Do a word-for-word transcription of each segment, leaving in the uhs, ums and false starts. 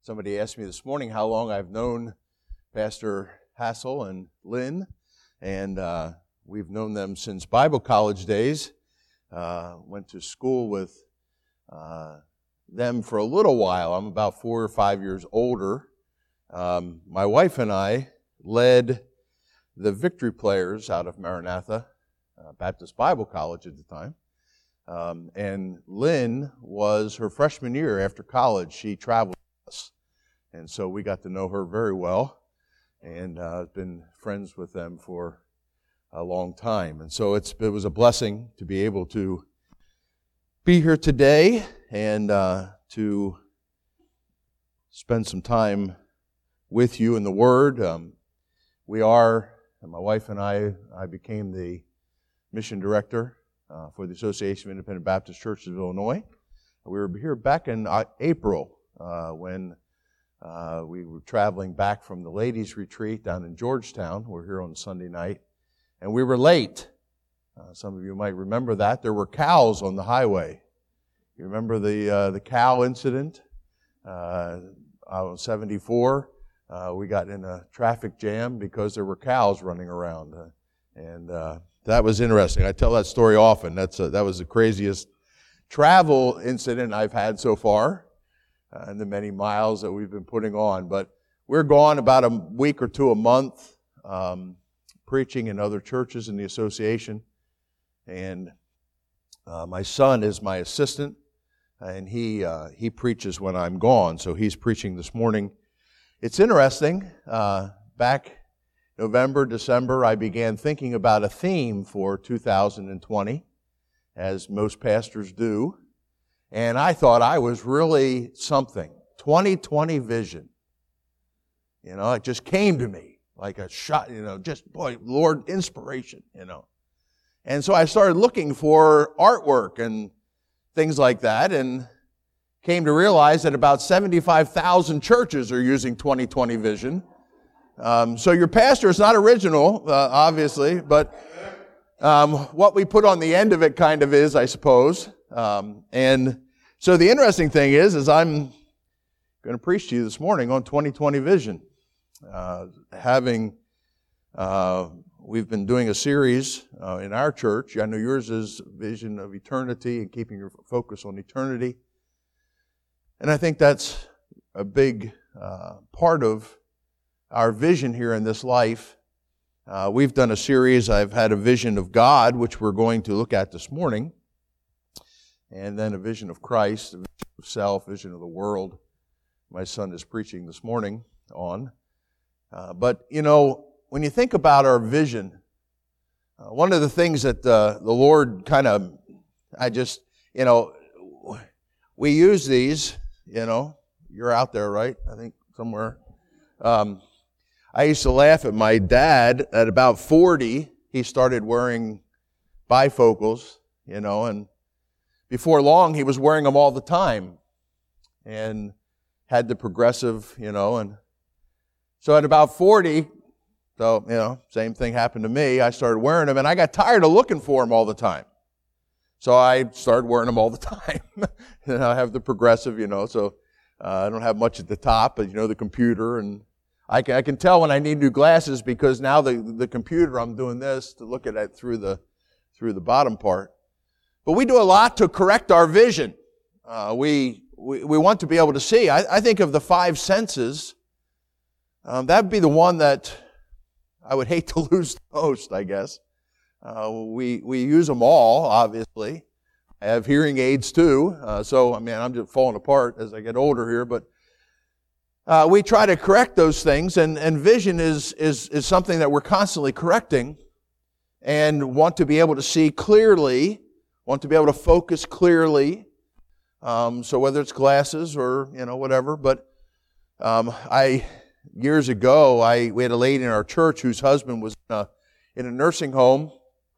Somebody asked me this morning how long I've known Pastor Hassel and Lynn, and uh, we've known them since Bible college days. Uh, went to school with uh, them for a little while. I'm about four or five years older. Um, my wife and I led the Victory Players out of Maranatha uh, Baptist Bible College at the time. Um, and Lynn was her freshman year after college. She traveled with us. And so we got to know her very well, and uh, been friends with them for a long time. And so it's, it was a blessing to be able to be here today and uh, to spend some time with you in the Word. Um, we are, my wife and I, I became the mission director uh, for the Association of Independent Baptist Churches of Illinois. We were here back in uh, April uh, when Uh, we were traveling back from the ladies' retreat down in Georgetown. We're here on Sunday night, and we were late. Uh, some of you might remember that. There were cows on the highway. You remember the uh, the cow incident? Uh, on seventy-four, uh, we got in a traffic jam because there were cows running around, uh, and uh, that was interesting. I tell that story often. That's a, that was the craziest travel incident I've had so far. Uh, and the many miles that we've been putting on. But we're gone about a week or two a month, um, preaching in other churches in the association. And uh, my son is my assistant, and he uh, he preaches when I'm gone. So he's preaching this morning. It's interesting. Uh, back November, December, I began thinking about a theme for two thousand twenty, as most pastors do. And I thought I was really something. twenty twenty vision. You know, it just came to me like a shot, you know, just, boy, Lord, inspiration, you know. And so I started looking for artwork and things like that, and came to realize that about seventy-five thousand churches are using twenty twenty vision. Um, so your pastor is not original, uh, obviously, but um, what we put on the end of it kind of is, I suppose. Um, and so the interesting thing is, is I'm going to preach to you this morning on twenty twenty vision. Uh, having, uh, we've been doing a series uh, in our church. I know yours is Vision of Eternity and keeping your focus on eternity. And I think that's a big uh, part of our vision here in this life. Uh, we've done a series. I've had a vision of God, which we're going to look at this morning. And then a vision of Christ, a vision of self, vision of the world. My son is preaching this morning on. Uh, but, you know, when you think about our vision, uh, one of the things that uh, the Lord kind of, I just, you know, we use these, you know, you're out there, right? I think somewhere. Um, I used to laugh at my dad. At about forty, he started wearing bifocals, you know, and before long, he was wearing them all the time and had the progressive, you know, and so at about forty, so, you know, same thing happened to me. I started wearing them, and I got tired of looking for them all the time. So I started wearing them all the time. And I have the progressive, you know, so uh, I don't have much at the top, but, you know, the computer, and I can, I can tell when I need new glasses because now the, the computer, I'm doing this to look at it through the, through the bottom part. But we do a lot to correct our vision. Uh, we, we we want to be able to see. I, I think of the five senses. Um, that would be the one that I would hate to lose the most, I guess. Uh, we we use them all, obviously. I have hearing aids too. Uh, so, I mean, I'm just falling apart as I get older here. But uh, we try to correct those things. And, and vision is, is, is something that we're constantly correcting and want to be able to see clearly. Want to be able to focus clearly, um, so whether it's glasses or, you know, whatever. But um, I, years ago, I we had a lady in our church whose husband was in a, in a nursing home,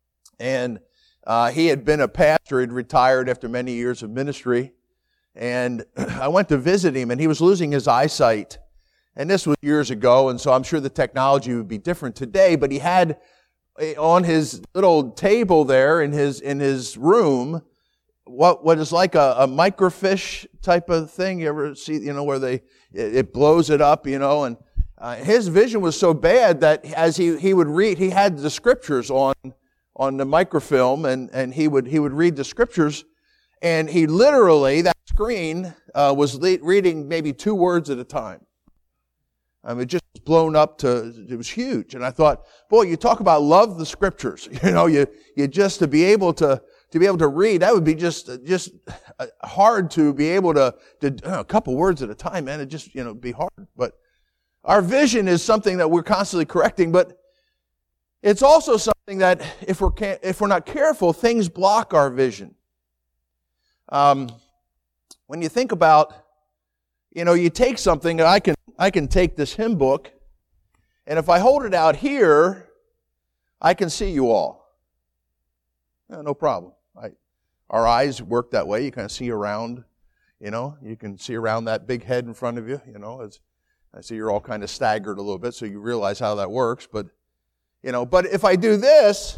and uh, he had been a pastor. He'd retired after many years of ministry, and I went to visit him, and he was losing his eyesight. And this was years ago, and so I'm sure the technology would be different today, but he had on his little table there in his in his room what what is like a, a microfiche type of thing. You ever see, you know, where they it, it blows it up, you know, and uh, his vision was so bad that as he, he would read, he had the scriptures on on the microfilm, and, and he would he would read the scriptures, and he literally, that screen uh, was le- reading maybe two words at a time. I mean, it just was blown up to, it was huge. And I thought, boy, you talk about love the scriptures. You know, you, you just to be able to, to be able to read, that would be just, just hard to be able to, to, you know, a couple words at a time, man. It just, you know, be hard. But our vision is something that we're constantly correcting, but it's also something that if we're, if we're not careful, things block our vision. Um, when you think about, you know, you take something that I can, I can take this hymn book, and if I hold it out here, I can see you all. Yeah, no problem. I, our eyes work that way. You kind of see around, you know, you can see around that big head in front of you, you know. As I see you're all kind of staggered a little bit, so you realize how that works. But, you know, but if I do this,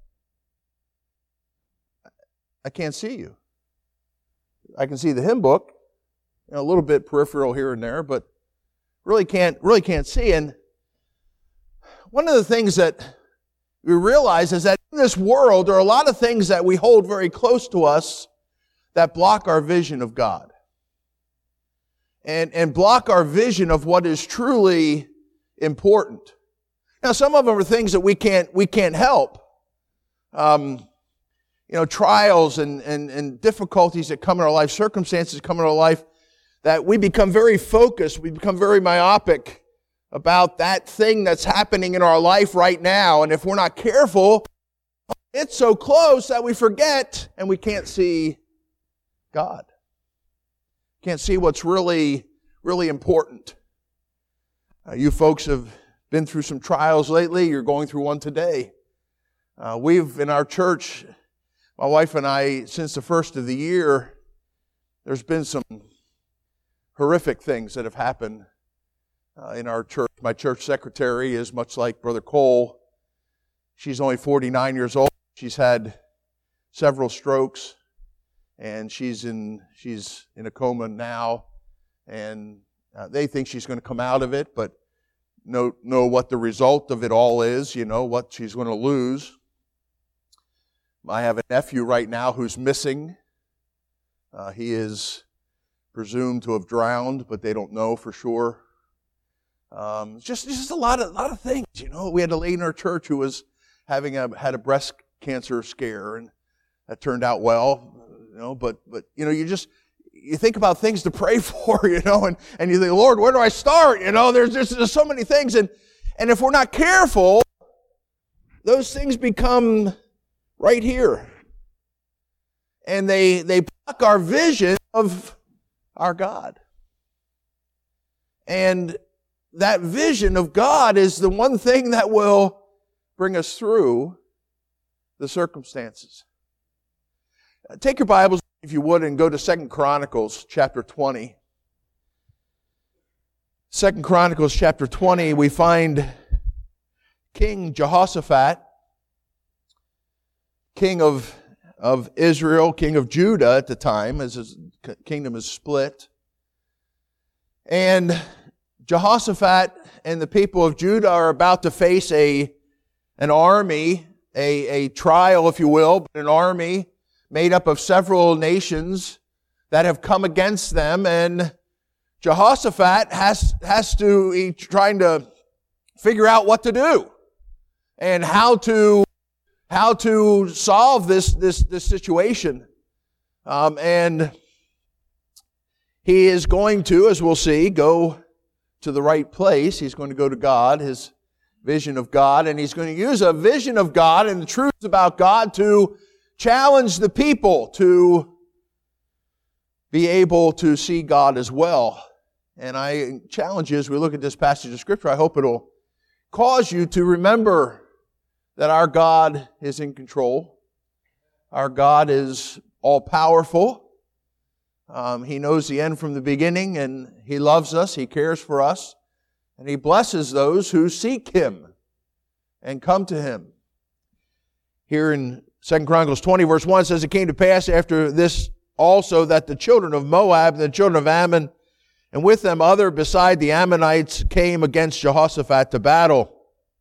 I can't see you. I can see the hymn book, you know, a little bit peripheral here and there, but really can't, really can't see. And one of the things that we realize is that in this world, there are a lot of things that we hold very close to us that block our vision of God. And, and block our vision of what is truly important. Now, some of them are things that we can't, we can't help. Um, you know, trials and, and, and difficulties that come in our life, circumstances that come in our life, that we become very focused, we become very myopic about that thing that's happening in our life right now. And if we're not careful, it's so close that we forget and we can't see God. Can't see what's really, really important. Uh, you folks have been through some trials lately. You're going through one today. Uh, we've, in our church, my wife and I, since the first of the year, there's been some horrific things that have happened uh, in our church. My church secretary is much like Brother Cole. She's only forty-nine years old. She's had several strokes, and she's in she's in a coma now. And uh, they think she's going to come out of it, but know know what the result of it all is. You know what she's going to lose. I have a nephew right now who's missing. Uh, he is presumed to have drowned, but they don't know for sure. Um, just, just a lot of, lot of things, you know. We had a lady in our church who was having a, had a breast cancer scare, and that turned out well, you know, but, but, you know, you just, you think about things to pray for, you know, and, and you think, Lord, where do I start? You know, there's just, there's so many things, and, and if we're not careful, those things become right here. And they, they block our vision of our God. And that vision of God is the one thing that will bring us through the circumstances. Take your Bibles, if you would, and go to Second Chronicles chapter twenty. Second Chronicles chapter twenty, we find King Jehoshaphat, king of of Israel, king of Judah at the time, as his kingdom is split. And Jehoshaphat and the people of Judah are about to face a an army, a, a trial, if you will, but an army made up of several nations that have come against them. And Jehoshaphat has, has to, he's trying to figure out what to do and how to how to solve this, this, this situation. Um, and he is going to, as we'll see, go to the right place. He's going to go to God, his vision of God, and he's going to use a vision of God and the truths about God to challenge the people to be able to see God as well. And I challenge you as we look at this passage of Scripture, I hope it'll cause you to remember that our God is in control. Our God is all-powerful. Um, he knows the end from the beginning, and He loves us. He cares for us. And He blesses those who seek Him and come to Him. Here in Second Chronicles twenty verse one says, it came to pass after this also that the children of Moab and the children of Ammon, and with them other beside the Ammonites, came against Jehoshaphat to battle.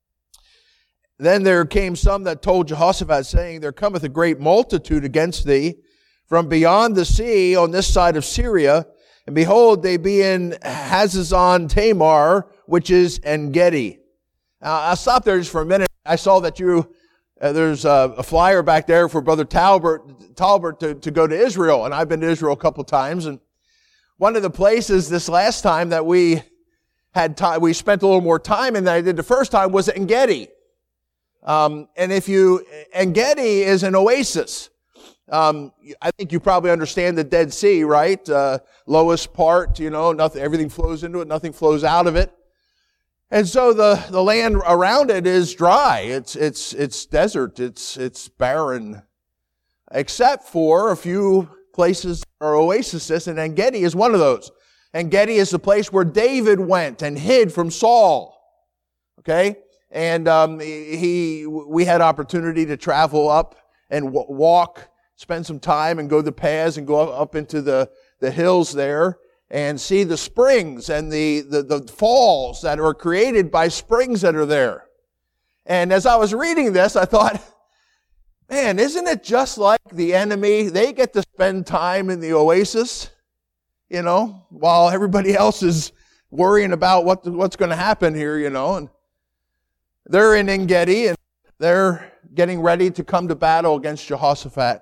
Then there came some that told Jehoshaphat, saying, there cometh a great multitude against thee from beyond the sea on this side of Syria, and behold, they be in Hazazon Tamar, which is En-gedi. Now, I'll stop there just for a minute. I saw that you, uh, there's a, a flyer back there for Brother Talbert, Talbert to, to go to Israel, and I've been to Israel a couple times, and one of the places this last time that we had time, we spent a little more time in than I did the first time was En-gedi. Um, and if you, En-gedi is an oasis. Um, I think you probably understand the Dead Sea, right? Uh, lowest part, you know, nothing, everything flows into it, nothing flows out of it. And so the, the land around it is dry. It's, it's, it's desert. It's, it's barren. Except for a few places that are oases, and En-gedi is one of those. En-gedi is the place where David went and hid from Saul. Okay? And, um, he, we had opportunity to travel up and w- walk, spend some time and go the paths and go up into the, the hills there and see the springs and the, the, the falls that are created by springs that are there. And as I was reading this, I thought, man, isn't it just like the enemy? They get to spend time in the oasis, you know, while everybody else is worrying about what what's going to happen here, you know. And they're in En-gedi, and they're getting ready to come to battle against Jehoshaphat.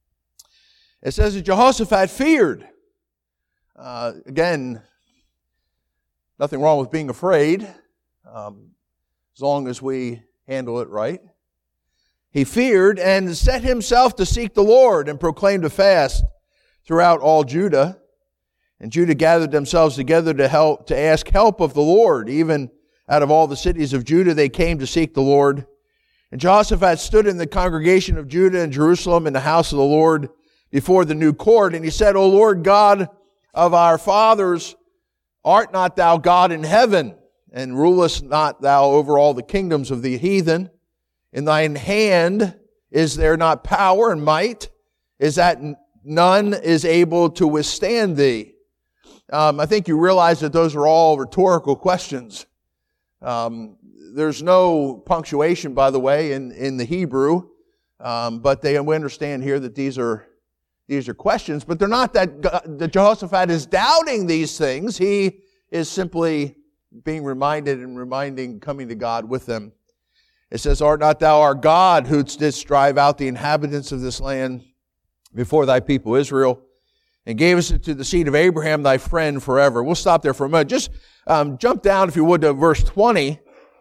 It says that Jehoshaphat feared. Uh, again, nothing wrong with being afraid, um, as long as we handle it right. He feared and set himself to seek the Lord and proclaimed a fast throughout all Judah. And Judah gathered themselves together to help, to ask help of the Lord. Even out of all the cities of Judah, they came to seek the Lord. And Jehoshaphat stood in the congregation of Judah and Jerusalem in the house of the Lord before the new court. And he said, O Lord God of our fathers, art not thou God in heaven? And rulest not thou over all the kingdoms of the heathen? In thine hand is there not power and might? Is that none is able to withstand thee? Um, I think you realize that those are all rhetorical questions. Um, there's no punctuation, by the way, in, in the Hebrew, um, but they we understand here that these are these are questions. But they're not that, that Jehoshaphat is doubting these things. He is simply being reminded and reminding, coming to God with them. It says, art not thou our God who didst drive out the inhabitants of this land before thy people Israel, and gavest it to the seed of Abraham thy friend forever. We'll stop there for a moment. Just um, jump down, if you would, to verse twenty.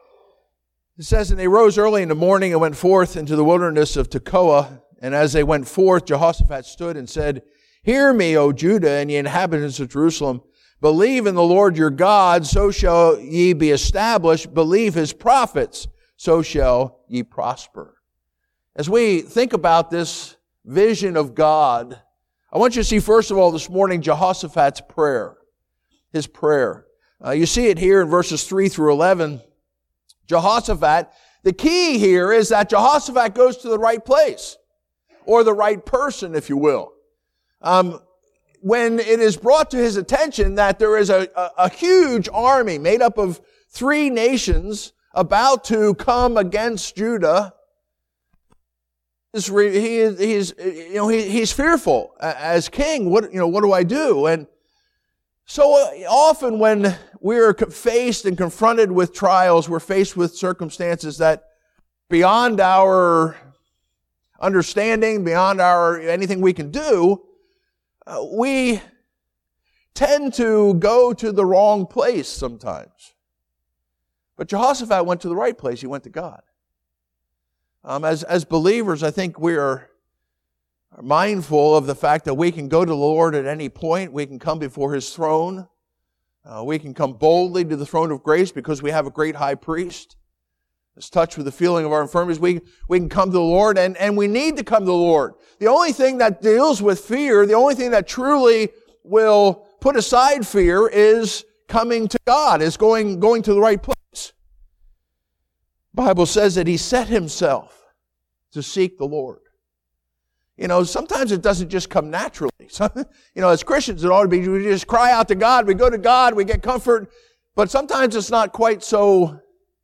It says, and they rose early in the morning and went forth into the wilderness of Tekoa. And as they went forth, Jehoshaphat stood and said, hear me, O Judah, and ye inhabitants of Jerusalem. Believe in the Lord your God, so shall ye be established. Believe his prophets, so shall ye prosper. As we think about this vision of God, I want you to see, first of all, this morning, Jehoshaphat's prayer. His prayer. Uh, you see it here in verses three through eleven. Jehoshaphat, the key here is that Jehoshaphat goes to the right place, or the right person, if you will. Um, when it is brought to his attention that there is a, a, a huge army made up of three nations about to come against Judah, he is, he's, you know, he, he's fearful as king. What, you know, what do I do? And so often when we're faced and confronted with trials, we're faced with circumstances that beyond our understanding, beyond our anything we can do, uh, we tend to go to the wrong place sometimes. But Jehoshaphat went to the right place. He went to God. Um, as, as believers, I think we are mindful of the fact that we can go to the Lord at any point. We can come before his throne. Uh, we can come boldly to the throne of grace because we have a great high priest. It's touched with the feeling of our infirmities. We, we can come to the Lord, and, and we need to come to the Lord. The only thing that deals with fear, the only thing that truly will put aside fear is coming to God, is going, going to the right place. The Bible says that he set himself to seek the Lord. You know, sometimes it doesn't just come naturally. So, you know, as Christians, it ought to be, we just cry out to God, we go to God, we get comfort, but sometimes it's not quite so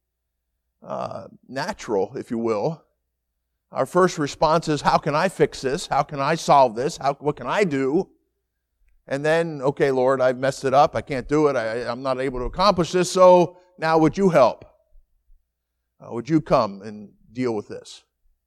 uh, natural, if you will. Our first response is, how can I fix this? How can I solve this? How, what can I do? And then, okay, Lord, I've messed it up. I can't do it. I, I'm not able to accomplish this. So now would you help? Uh, would you come and deal with this?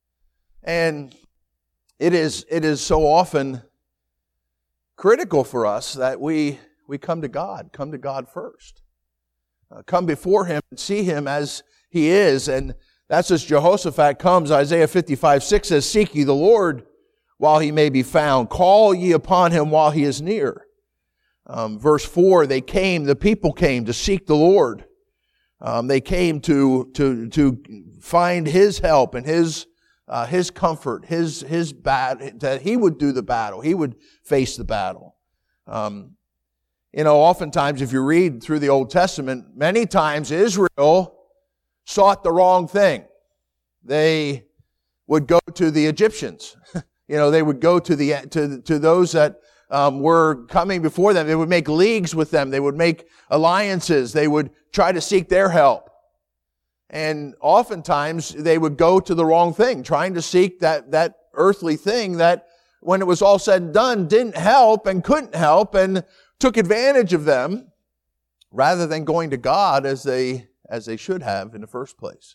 And it is, it is so often critical for us that we, we come to God, come to God first. Uh, come before Him and see Him as He is. And that's as Jehoshaphat comes. Isaiah fifty-five six says, seek ye the Lord while He may be found. Call ye upon Him while He is near. Um, verse four, they came, the people came to seek the Lord. Um, they came to, to, to find His help and His, uh, His comfort, His, His battle, that He would do the battle. He would face the battle. Um, you know, oftentimes if you read through the Old Testament, many times Israel sought the wrong thing. They would go to the Egyptians. You know, they would go to the to to those that um, were coming before them. They would make leagues with them. They would make alliances. They would try to seek their help. And oftentimes they would go to the wrong thing, trying to seek that that earthly thing that, when it was all said and done, didn't help and couldn't help and took advantage of them, rather than going to God as they as they should have in the first place.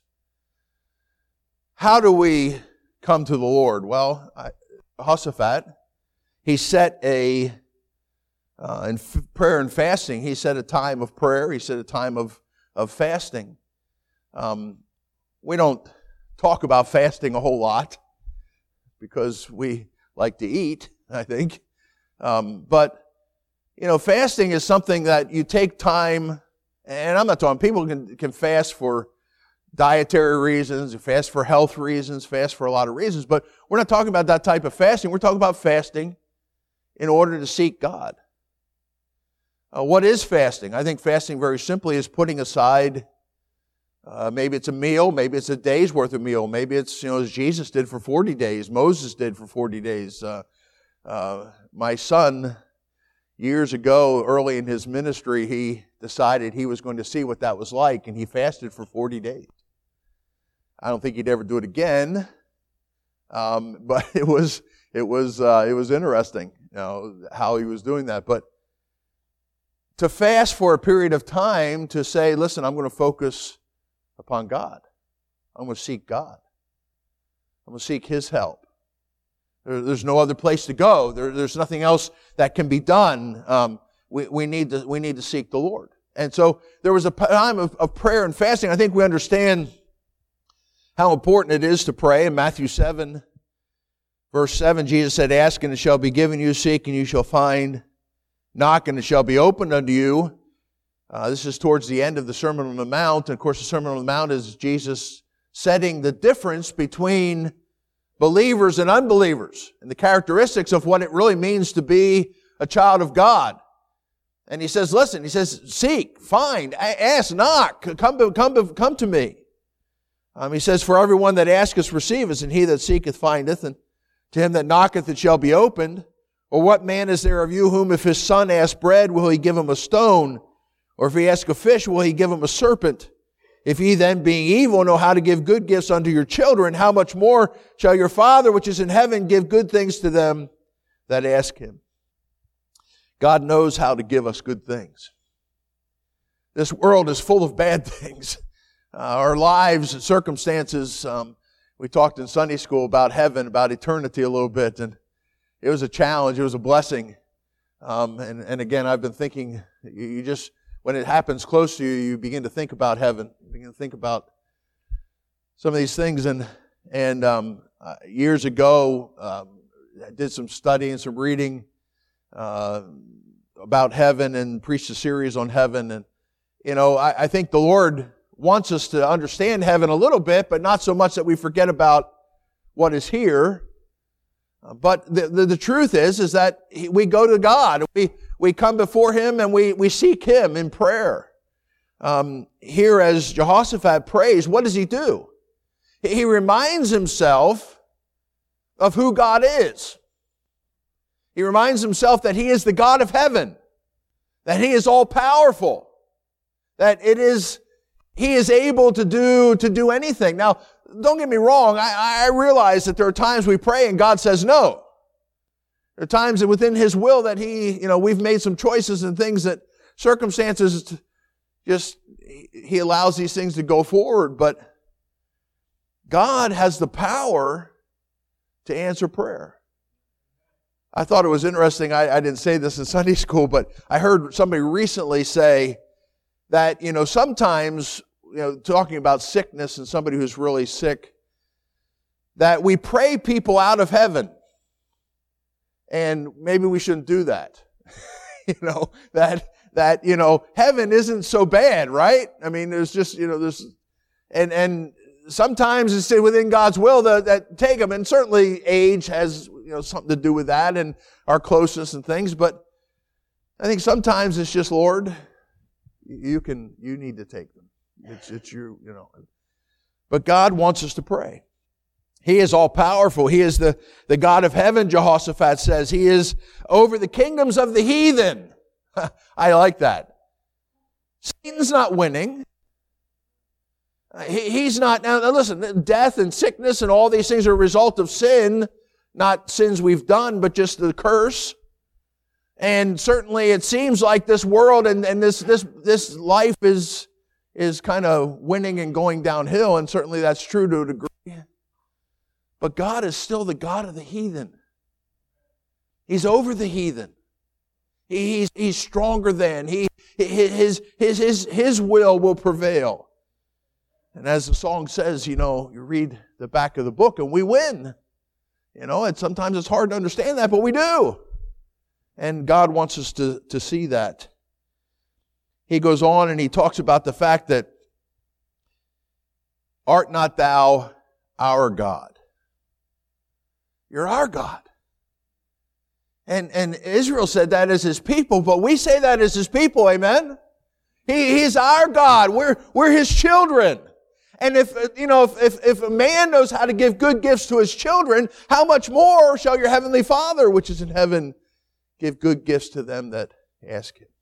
How do we come to the Lord? Well, Jehoshaphat, he set a, uh, in f- prayer and fasting, he set a time of prayer, he set a time of, of fasting. Um, we don't talk about fasting a whole lot because we like to eat, I think. Um, but, you know, fasting is something that you take time. And I'm not talking, people can, can fast for dietary reasons, fast for health reasons, fast for a lot of reasons, but we're not talking about that type of fasting. We're talking about fasting in order to seek God. Uh, what is fasting? I think fasting very simply is putting aside, uh, maybe it's a meal, maybe it's a day's worth of meal, maybe it's, you know, as Jesus did for forty days, Moses did for forty days. Uh, uh, my son, years ago, early in his ministry, he decided he was going to see what that was like, and he fasted for forty days. I don't think he'd ever do it again, um, but it was it was uh, it was interesting, you know, how he was doing that. But to fast for a period of time, to say, listen, I'm going to focus upon God. I'm going to seek God. I'm going to seek His help. There, there's no other place to go. There, there's nothing else that can be done. Um, we, we need to we need to seek the Lord. And so there was a time of, of prayer and fasting. I think we understand how important it is to pray. In Matthew seven, verse seven, Jesus said, ask and it shall be given you, seek and you shall find, knock and it shall be opened unto you. Uh, this is towards the end of the Sermon on the Mount. And of course, the Sermon on the Mount is Jesus setting the difference between believers and unbelievers and the characteristics of what it really means to be a child of God. And He says, listen, He says, seek, find, ask, knock, come, come, come to me. Um, he says, for everyone that asketh receiveth, and he that seeketh findeth, and to him that knocketh it shall be opened. Or what man is there of you whom if his son ask bread, will he give him a stone? Or if he ask a fish, will he give him a serpent? If ye then, being evil, know how to give good gifts unto your children, how much more shall your Father which is in heaven give good things to them that ask Him? God knows how to give us good things. This world is full of bad things. Uh, our lives and circumstances, um, we talked in Sunday school about heaven, about eternity a little bit, and it was a challenge, it was a blessing. Um, and, and again, I've been thinking, you, you just, when it happens close to you, you begin to think about heaven. You begin to think about some of these things. And, and um, uh, years ago, um, I did some studying, some reading uh, about heaven and preached a series on heaven. And, you know, I, I think the Lord wants us to understand heaven a little bit, but not so much that we forget about what is here. Uh, but the, the, the truth is, is that he, we go to God. We, we come before Him and we, we seek Him in prayer. Um, here as Jehoshaphat prays, what does he do? He, he reminds himself of who God is. He reminds himself that he is the God of heaven, that he is all powerful, that it is, he is able to do, to do anything. Now, don't get me wrong, I, I realize that there are times we pray and God says no. There are times that within his will that he, you know, we've made some choices and things that circumstances just, he allows these things to go forward, but God has the power to answer prayer. I thought it was interesting, I, I didn't say this in Sunday school, but I heard somebody recently say that, you know, sometimes, you know, talking about sickness and somebody who's really sick, that we pray people out of heaven. And maybe we shouldn't do that. you know, that, that, you know, heaven isn't so bad, right? I mean, there's just, you know, there's, and, and sometimes it's within God's will that, that take them. And certainly age has, you know, something to do with that and our closeness and things. But I think sometimes it's just, Lord, you can, you need to take them. It's, it's you, you know. But God wants us to pray. He is all powerful. He is the, the God of heaven, Jehoshaphat says. He is over the kingdoms of the heathen. I like that. Satan's not winning. He, he's not, now listen, death and sickness and all these things are a result of sin, not sins we've done, but just the curse. And certainly it seems like this world and, and this, this, this life is, is kind of winning and going downhill, and certainly that's true to a degree. But God is still the God of the heathen. He's over the heathen. He, he's, he's stronger than. He, his, his, his, his will will prevail. And as the song says, you know, you read the back of the book and we win. You know, and sometimes it's hard to understand that, but we do. And God wants us to, to see that. He goes on and he talks about the fact that, art not thou our God? You're our God. And, and Israel said that as his people, but we say that as his people, amen? He, he's our God. We're, we're his children. And if, you know, if, if, if a man knows how to give good gifts to his children, how much more shall your heavenly Father, which is in heaven, give good gifts to them that ask him?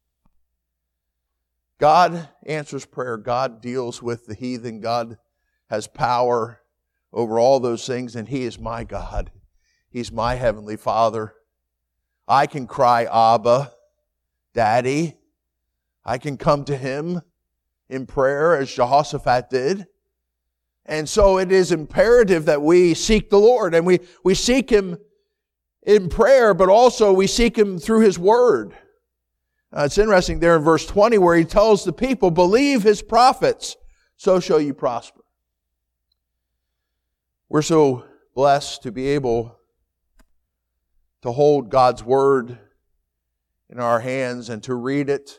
God answers prayer. God deals with the heathen. God has power over all those things, and he is my God. He's my heavenly Father. I can cry, Abba, Daddy. I can come to him in prayer as Jehoshaphat did. And so it is imperative that we seek the Lord, and we, we seek him in prayer, but also we seek him through his word. Uh, it's interesting there in verse twenty where he tells the people, believe his prophets, so shall you prosper. We're so blessed to be able to hold God's word in our hands and to read it.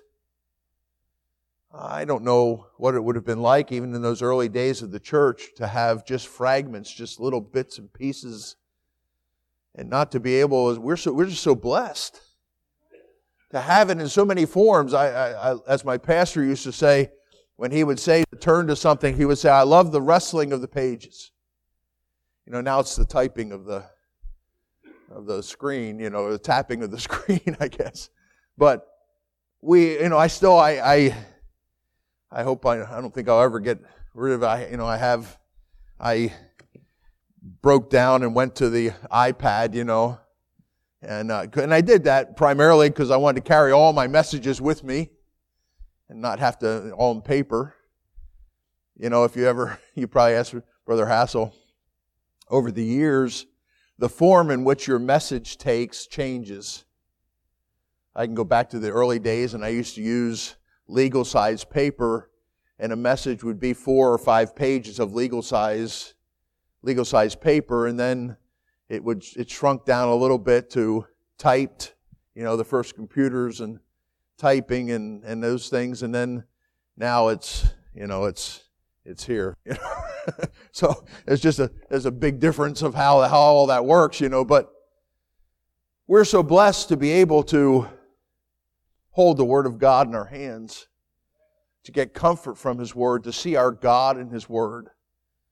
I don't know what it would have been like even in those early days of the church to have just fragments, just little bits and pieces, and not to be able, we're so, we're just so blessed to have it in so many forms. I, I, I as my pastor used to say, when he would say to turn to something, he would say, I love the rustling of the pages. You know, now it's the typing of the of the screen, you know, the tapping of the screen, I guess. But we, you know, I still, I, I, I hope I, I don't think I'll ever get rid of it. I, you know, I have, I broke down and went to the iPad, you know, and uh, and I did that primarily because I wanted to carry all my messages with me and not have to all in paper. You know, if you ever, you probably asked Brother Hassel, over the years, the form in which your message takes changes. I can go back to the early days, and I used to use legal size paper, and a message would be four or five pages of legal size, legal size paper, and then it would it shrunk down a little bit to typed, you know, the first computers and typing and, and those things, and then now it's, you know, it's it's here. You know? So there's just a there's a big difference of how how all that works, you know. But we're so blessed to be able to hold the Word of God in our hands, to get comfort from His Word, to see our God in His Word.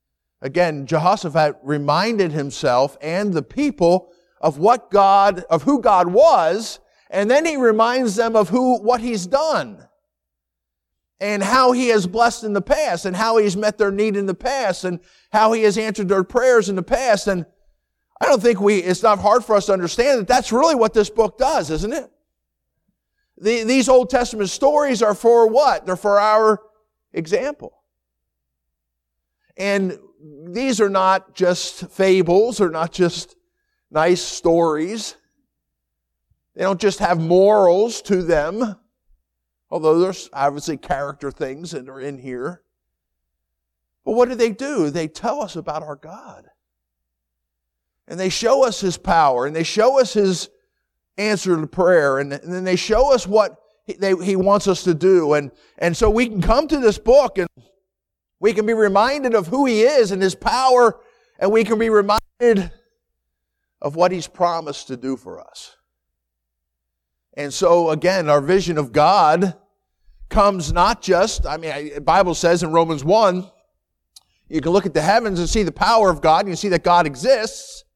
Again, Jehoshaphat reminded himself and the people of what God, of who God was, and then he reminds them of who, what he's done, and how he has blessed in the past, and how he's met their need in the past, and how he has answered their prayers in the past. And I don't think we, it's not hard for us to understand that that's really what this book does, isn't it? The, these Old Testament stories are for what? They're for our example. And these are not just fables, or not just nice stories. They don't just have morals to them, although there's obviously character things that are in here. But what do they do? They tell us about our God. And they show us His power, and they show us His answer to prayer, and, and then they show us what he, they, he wants us to do. And, and so we can come to this book, and we can be reminded of who He is and His power, and we can be reminded of what He's promised to do for us. And so, again, our vision of God comes not just, I mean, the Bible says in Romans one, you can look at the heavens and see the power of God, and you see that God exists,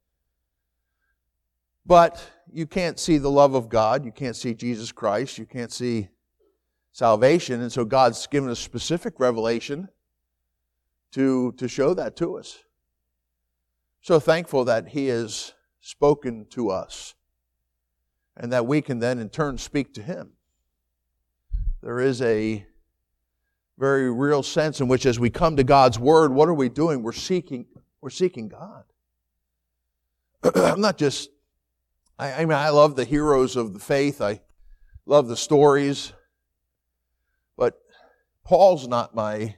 but you can't see the love of God, you can't see Jesus Christ, you can't see salvation, and so God's given us specific revelation to, to show that to us. So thankful that He has spoken to us, and that we can then in turn speak to Him. There is a very real sense in which as we come to God's Word, what are we doing? We're seeking, we're seeking God. I'm not just, I, I mean, I love the heroes of the faith. I love the stories. But Paul's not my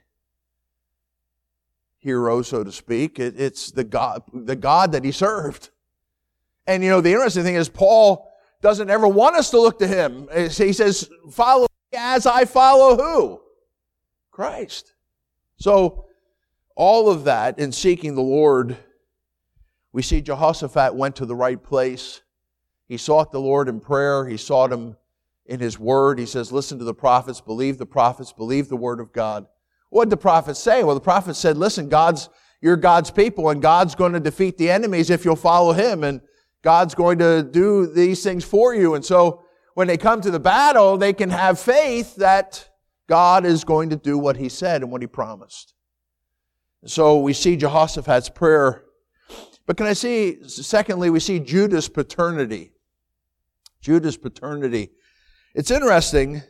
hero, so to speak. It, it's the God, the God that he served. And you know, the interesting thing is Paul doesn't ever want us to look to him. He says, follow me as I follow who? Christ. So, all of that in seeking the Lord, we see Jehoshaphat went to the right place. He sought the Lord in prayer. He sought Him in His Word. He says, listen to the prophets, believe the prophets, believe the Word of God. What did the prophets say? Well, the prophets said, listen, God's, you're God's people, and God's going to defeat the enemies if you'll follow Him, and God's going to do these things for you. And so, when they come to the battle, they can have faith that God is going to do what He said and what He promised. So we see Jehoshaphat's prayer. But can I see, secondly, we see Judah's paternity. Judah's paternity. It's interesting,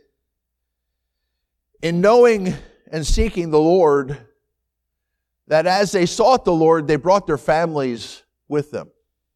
in knowing and seeking the Lord, that as they sought the Lord, they brought their families with them.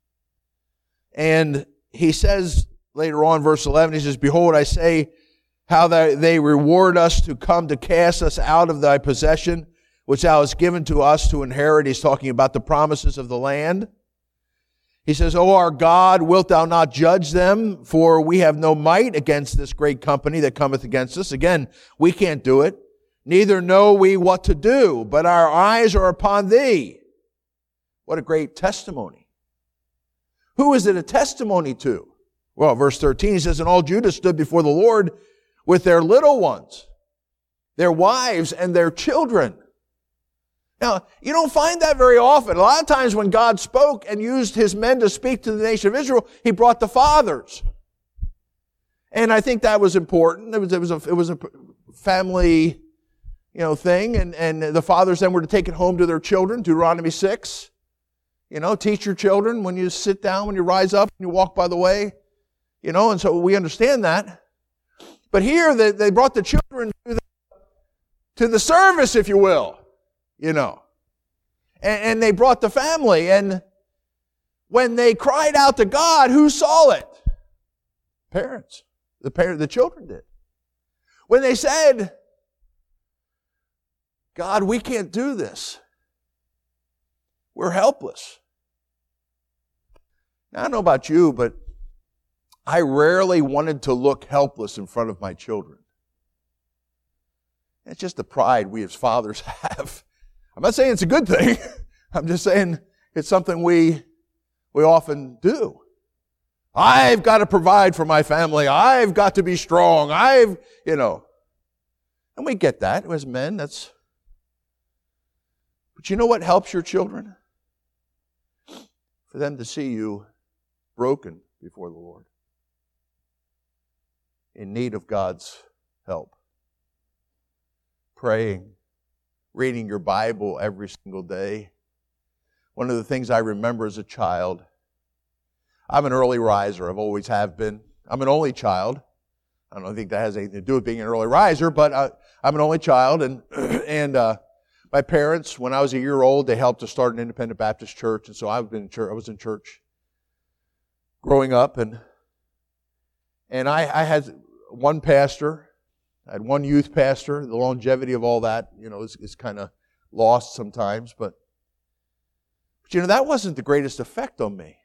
And he says later on, verse eleven, he says, behold, I say, how they reward us to come to cast us out of thy possession, which thou hast given to us to inherit. He's talking about the promises of the land. He says, O our God, wilt thou not judge them? For we have no might against this great company that cometh against us. Again, we can't do it. Neither know we what to do, but our eyes are upon thee. What a great testimony. Who is it a testimony to? Well, verse thirteen, he says, and all Judah stood before the Lord with their little ones, their wives, and their children. Now, you don't find that very often. A lot of times when God spoke and used His men to speak to the nation of Israel, He brought the fathers. And I think that was important. It was, it was a, it was a family, you know, thing. And, and the fathers then were to take it home to their children, Deuteronomy six. You know, teach your children when you sit down, when you rise up, when you walk by the way. You know, and so we understand that. But here they, they brought the children to the, to the service, if you will. You know. And, and they brought the family. And when they cried out to God, who saw it? Parents. The parent, the children did. When they said, God, we can't do this. We're helpless. Now, I don't know about you, but I rarely wanted to look helpless in front of my children. It's just the pride we as fathers have. I'm not saying it's a good thing. I'm just saying it's something we, we often do. I've got to provide for my family. I've got to be strong. I've, you know. And we get that as men. That's. But you know what helps your children? For them to see you broken before the Lord, in need of God's help, praying, reading your Bible every single day. One of the things I remember as a child, I'm an early riser. I've always have been. I'm an only child. I don't think that has anything to do with being an early riser, but I, I'm an only child, and and uh, my parents, when I was a year old, they helped to start an independent Baptist church, and so I've been in church. I was in church growing up, and and I, I had one pastor. I had one youth pastor. The longevity of all that, you know, is, is kind of lost sometimes, but but you know that wasn't the greatest effect on me.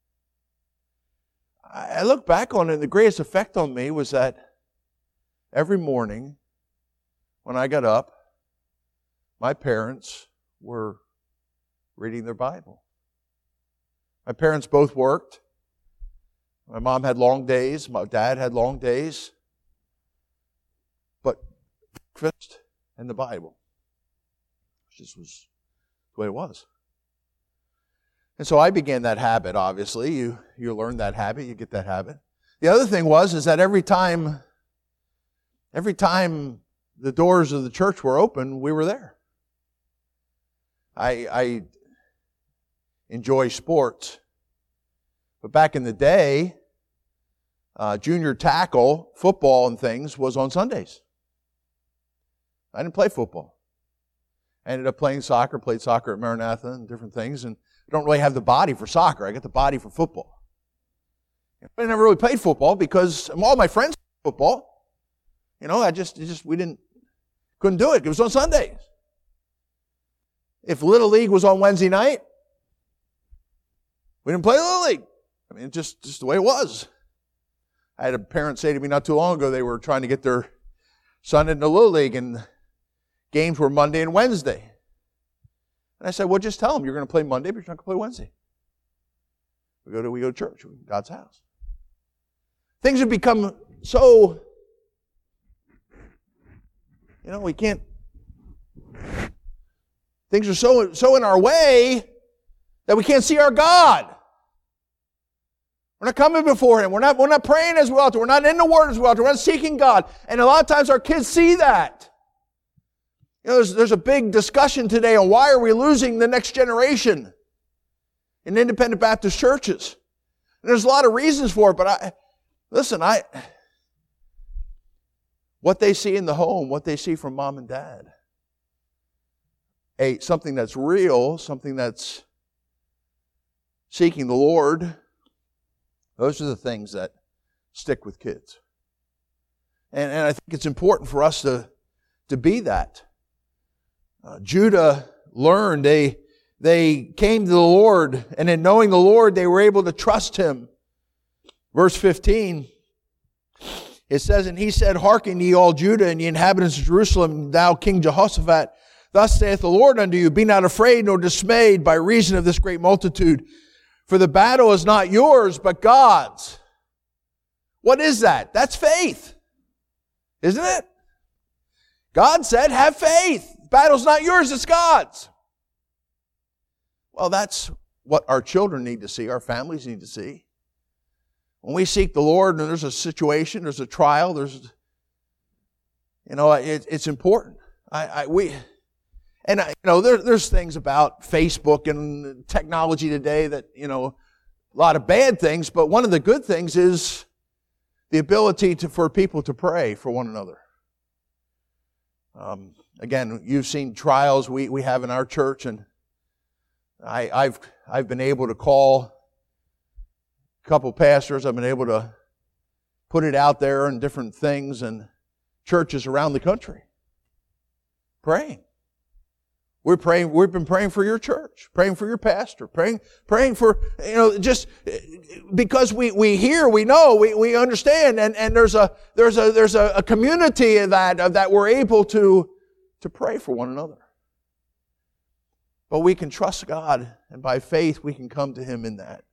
I look back on it, and the greatest effect on me was that every morning when I got up, my parents were reading their Bible. My parents both worked. My mom had long days. My dad had long days. But breakfast and the Bible just was the way it was. And so I began that habit, obviously. You you learn that habit, you get that habit. The other thing was is that every time, every time the doors of the church were open, we were there. I, I enjoy sports. But back in the day, uh, junior tackle, football and things was on Sundays. I didn't play football. I ended up playing soccer, played soccer at Maranatha and different things, and I don't really have the body for soccer. I got the body for football. But I never really played football because all my friends played football. You know, I just, just we didn't, couldn't do it. It was on Sundays. If Little League was on Wednesday night, we didn't play Little League. I mean, just, just the way it was. I had a parent say to me not too long ago, they were trying to get their son into Little League, and games were Monday and Wednesday. And I said, well, just tell them you're going to play Monday, but you're not going to play Wednesday. We go to, we go to church, God's house. Things have become so, you know, we can't, things are so, so in our way that we can't see our God. We're not coming before Him. We're not, we're not praying as well. We're not in the Word as well. We're not seeking God. And a lot of times our kids see that. You know, there's, there's a big discussion today on why are we losing the next generation in independent Baptist churches. And there's a lot of reasons for it, but I, listen, I, what they see in the home, what they see from mom and dad, a, something that's real, something that's seeking the Lord, those are the things that stick with kids. And, and I think it's important for us to, to be that. Uh, Judah learned, they, they came to the Lord, and in knowing the Lord, they were able to trust Him. Verse fifteen, it says, and he said, hearken ye all Judah and ye inhabitants of Jerusalem, thou King Jehoshaphat, thus saith the Lord unto you, be not afraid nor dismayed by reason of this great multitude, for the battle is not yours, but God's. What is that? That's faith. Isn't it? God said, have faith. The battle's not yours, it's God's. Well, that's what our children need to see, our families need to see. When we seek the Lord and there's a situation, there's a trial, there's, you know, it, it's important. I, I we, and I, you know, there, there's things about Facebook and technology today that, you know, a lot of bad things, but one of the good things is the ability to, for people to pray for one another. Um, again, you've seen trials we, we have in our church, and I, I've I've been able to call a couple pastors. I've been able to put it out there in different things and churches around the country. Praying. We're praying, we've been praying for your church, praying for your pastor, praying, praying for, you know, just because we, we hear, we know, we, we understand, and, and there's a, there's a, there's a, a community of that, of that we're able to, to pray for one another. But we can trust God, and by faith we can come to Him in that.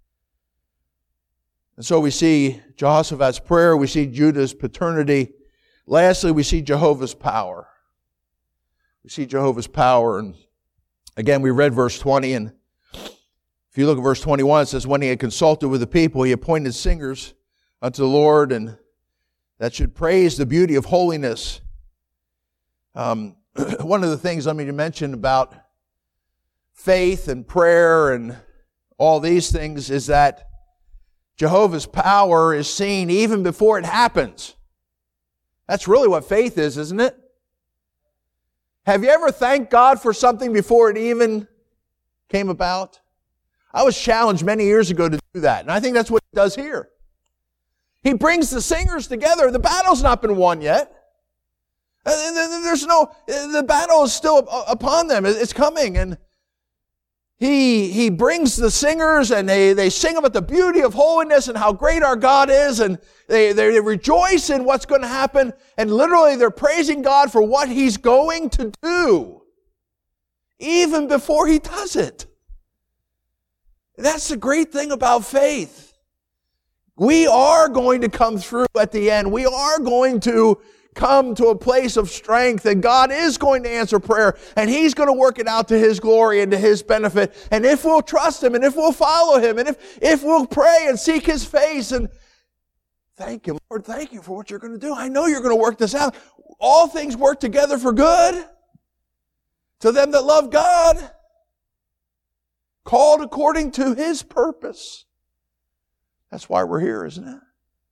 And so we see Jehoshaphat's prayer, we see Judah's paternity. Lastly, we see Jehovah's power. We see Jehovah's power, and Again, we read verse twenty, and if you look at verse twenty-one, it says, when he had consulted with the people, he appointed singers unto the Lord, and that should praise the beauty of holiness. Um, one of the things let me mention about faith and prayer and all these things is that Jehovah's power is seen even before it happens. That's really what faith is, isn't it? Have you ever thanked God for something before it even came about? I was challenged many years ago to do that, and I think that's what he does here. He brings the singers together. The battle's not been won yet. There's no, the battle is still upon them. It's coming, and He, he brings the singers, and they, they sing about the beauty of holiness and how great our God is, and they, they rejoice in what's going to happen, and literally they're praising God for what He's going to do, even before He does it. That's the great thing about faith. We are going to come through at the end. We are going to come to a place of strength, and God is going to answer prayer, and He's going to work it out to His glory and to His benefit. And if we'll trust Him, and if we'll follow Him, and if, if we'll pray and seek His face, and thank you, Lord, thank you for what you're going to do. I know you're going to work this out. All things work together for good to them that love God, called according to His purpose. That's why we're here, isn't it?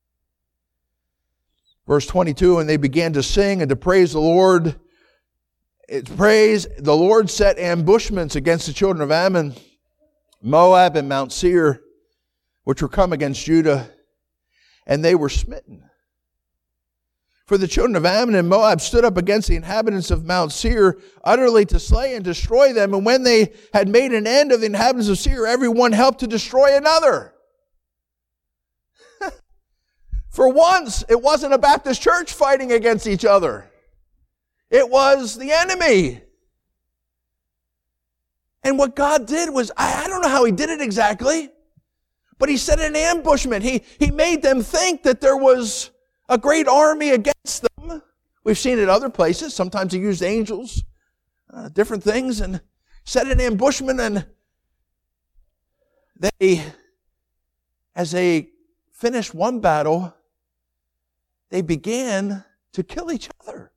Verse twenty-two, and they began to sing and to praise the Lord. It's praise. The Lord set ambushments against the children of Ammon, Moab, and Mount Seir, which were come against Judah, and they were smitten. For the children of Ammon and Moab stood up against the inhabitants of Mount Seir, utterly to slay and destroy them. And when they had made an end of the inhabitants of Seir, every one helped to destroy another. For once, it wasn't a Baptist church fighting against each other. It was the enemy. And what God did was, I, I don't know how He did it exactly, but He set an ambushment. He, he made them think that there was a great army against them. We've seen it other places. Sometimes He used angels, uh, different things, and set an ambushment, and they, as they finished one battle, they began to kill each other.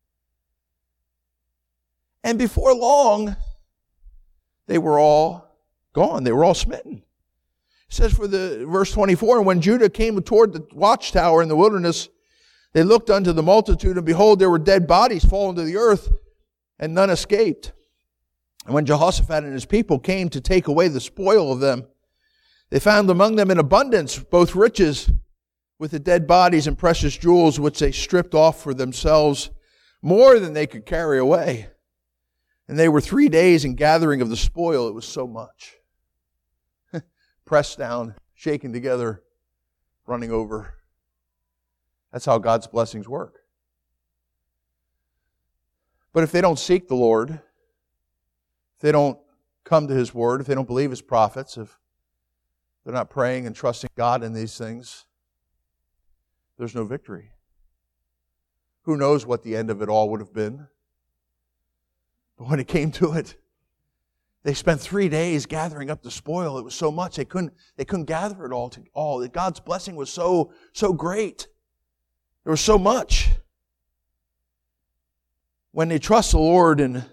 And before long, they were all gone. They were all smitten. It says for the verse twenty-four, and when Judah came toward the watchtower in the wilderness, they looked unto the multitude, and behold, there were dead bodies fallen to the earth, and none escaped. And when Jehoshaphat and his people came to take away the spoil of them, they found among them in abundance both riches with the dead bodies and precious jewels, which they stripped off for themselves, more than they could carry away. And they were three days in gathering of the spoil. It was so much. Pressed down, shaken together, running over. That's how God's blessings work. But if they don't seek the Lord, if they don't come to His Word, if they don't believe His prophets, if they're not praying and trusting God in these things, there's no victory. Who knows what the end of it all would have been? But when it came to it, they spent three days gathering up the spoil. It was so much they couldn't they couldn't gather it all. To all God's blessing was so so great. There was so much. When they trust the Lord and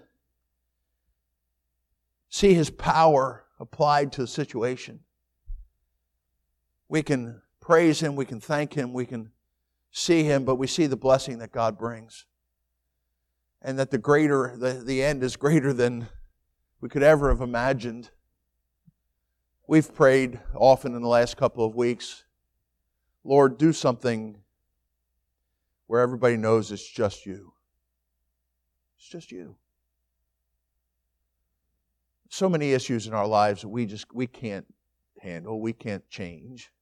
see His power applied to a situation, we can praise Him, we can thank Him, we can see Him, but we see the blessing that God brings. And that the greater, the, the end is greater than we could ever have imagined. We've prayed often in the last couple of weeks, Lord, do something where everybody knows it's just You. It's just You. So many issues in our lives that we just, we can't handle, we can't change.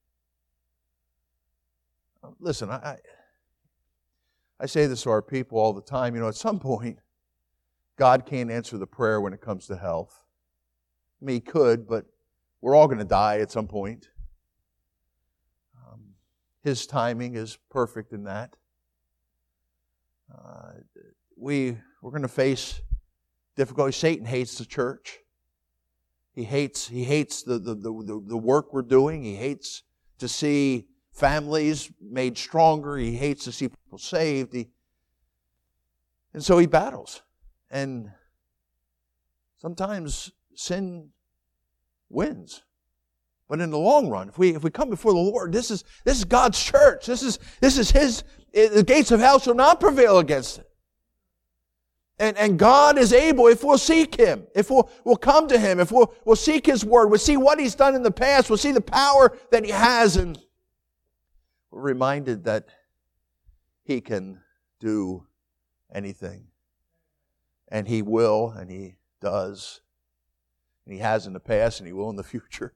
Listen, I, I say this to our people all the time. You know, at some point, God can't answer the prayer when it comes to health. I mean, He could, but we're all going to die at some point. Um, His timing is perfect in that. Uh, we, we're going to face difficulty. Satan hates the church. He hates, he hates the, the, the, the work we're doing. He hates to see families made stronger. He hates to see people saved. He, and so he battles. And sometimes sin wins. But in the long run, if we if we come before the Lord, this is this is God's church. This is this is His. The gates of hell shall not prevail against it. And and God is able, if we'll seek Him, if we'll we'll come to Him, if we'll we'll seek His Word, we'll see what He's done in the past, we'll see the power that He has, and we're reminded that He can do anything. And He will, and He does. And He has in the past, and He will in the future.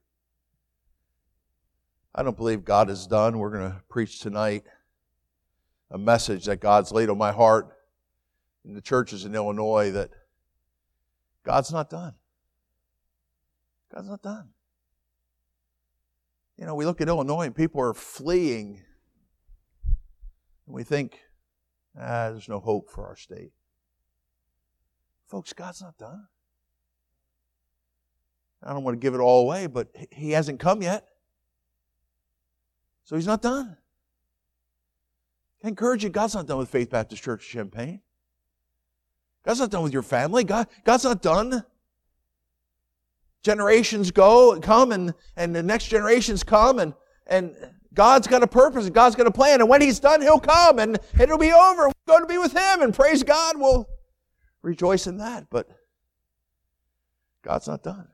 I don't believe God is done. We're going to preach tonight a message that God's laid on my heart in the churches in Illinois, that God's not done. God's not done. You know, we look at Illinois and people are fleeing. And we think, ah, there's no hope for our state. Folks, God's not done. I don't want to give it all away, but He hasn't come yet. So He's not done. I encourage you, God's not done with Faith Baptist Church of Champaign. God's not done with your family. God, God's not done. Generations go, come, and, and the next generations come, and, and God's got a purpose, and God's got a plan, and when He's done, He'll come, and it'll be over. We're going to be with Him, and praise God, we'll rejoice in that. But God's not done.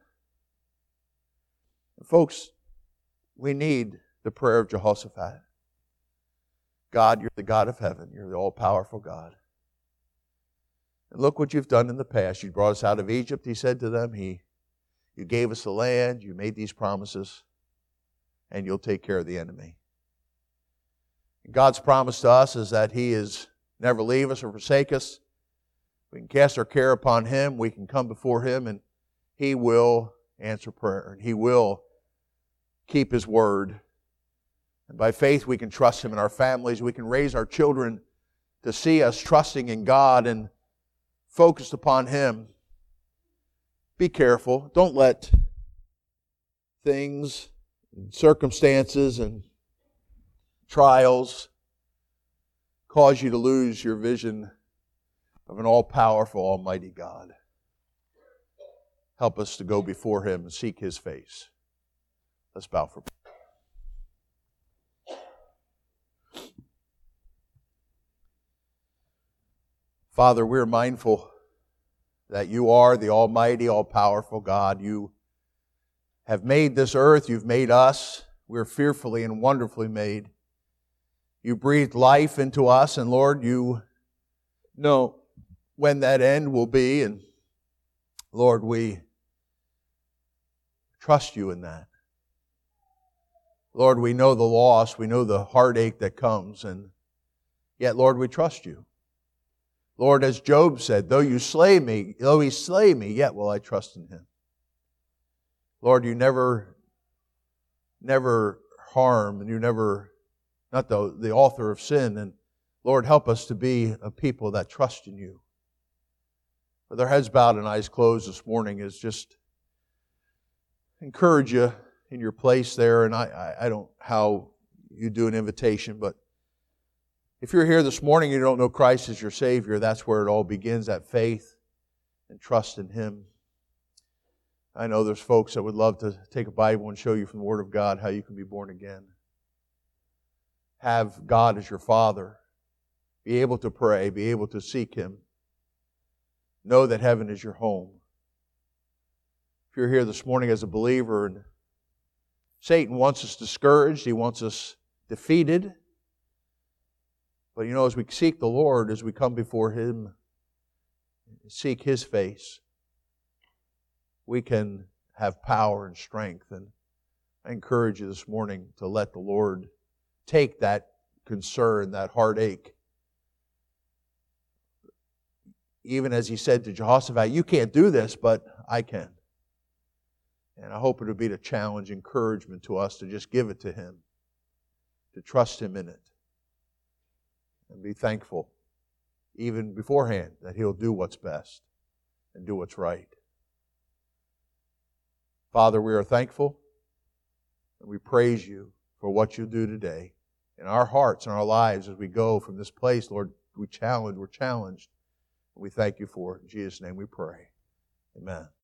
Folks, we need the prayer of Jehoshaphat. God, You're the God of heaven. You're the all-powerful God. And look what You've done in the past. You brought us out of Egypt, He said to them. He, you gave us the land. You made these promises. And You'll take care of the enemy. And God's promise to us is that He is never leave us or forsake us. We can cast our care upon Him. We can come before Him, and He will answer prayer. And He will keep His word. And by faith we can trust Him in our families. We can raise our children to see us trusting in God and focused upon Him. Be careful. Don't let things, and circumstances, and trials cause you to lose your vision of an all-powerful, almighty God. Help us to go before Him and seek His face. Let's bow for prayer. Father, we're mindful that You are the almighty, all-powerful God. You have made this earth. You've made us. We're fearfully and wonderfully made. You breathed life into us, and Lord, You know when that end will be, and Lord, we trust You in that. Lord, we know the loss, we know the heartache that comes, and yet, Lord, we trust You. Lord, as Job said, though You slay me, though He slay me, yet will I trust in Him. Lord, You never, never harm, and You never, not the, the author of sin, and Lord, help us to be a people that trust in You. With our heads bowed and eyes closed this morning is just encourage you in your place there, and I, I, I don't know how you do an invitation, but if you're here this morning and you don't know Christ as your Savior, that's where it all begins, that faith and trust in Him. I know there's folks that would love to take a Bible and show you from the Word of God how you can be born again. Have God as your Father. Be able to pray. Be able to seek Him. Know that heaven is your home. If you're here this morning as a believer and Satan wants us discouraged, he wants us defeated. But you know, as we seek the Lord, as we come before Him, seek His face, we can have power and strength. And I encourage you this morning to let the Lord take that concern, that heartache. Even as He said to Jehoshaphat, you can't do this, but I can. And I hope it would be a challenge, encouragement to us to just give it to Him, to trust Him in it. And be thankful, even beforehand, that He'll do what's best. and do what's right. Father, we are thankful and we praise you for what you do today in our hearts and our lives as we go from this place. Lord, we challenge, we're challenged. We thank you for it. In Jesus' name we pray. Amen.